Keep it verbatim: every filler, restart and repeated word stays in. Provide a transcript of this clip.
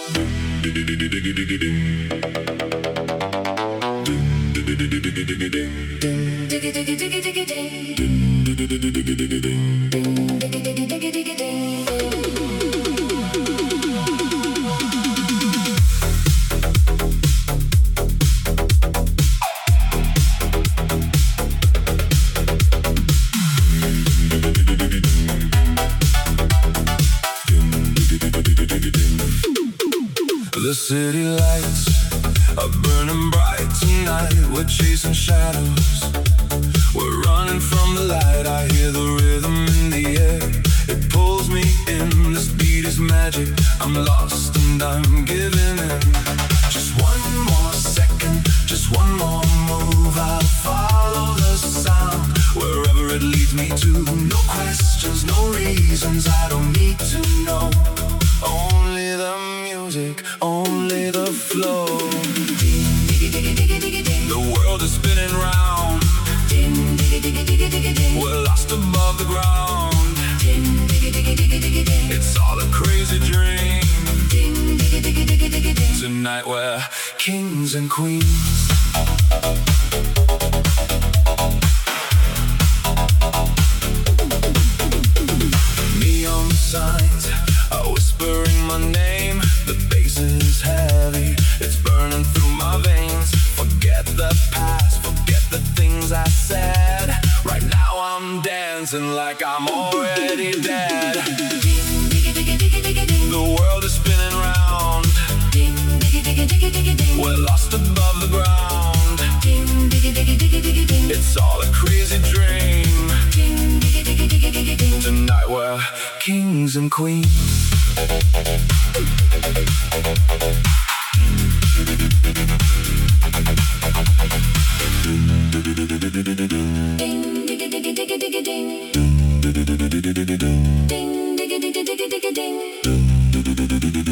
The city lights are burning bright tonight. We're chasing shadows, we're running from the light. I hear the rhythm in the air, it pulls me in. This beat is magic, I'm lost and I'm giving in. Just one more second, just one more move. I'll follow the sound, wherever it leads me to. No questions, no reasons, I don't need to know. Only the music, only the flow. The world is spinning round, we're lost above the ground. It's all a crazy dream. Tonight we're kings and queens. Neon signs are whispering my name. The bass is heavy, it's burning through my veins. Forget the past, forget the things I said. Right now I'm dancing like I'm already dead. The world is spinning round, we're lost above the ground. It's all a crazy dream. Tonight we're kings and queens. Ding,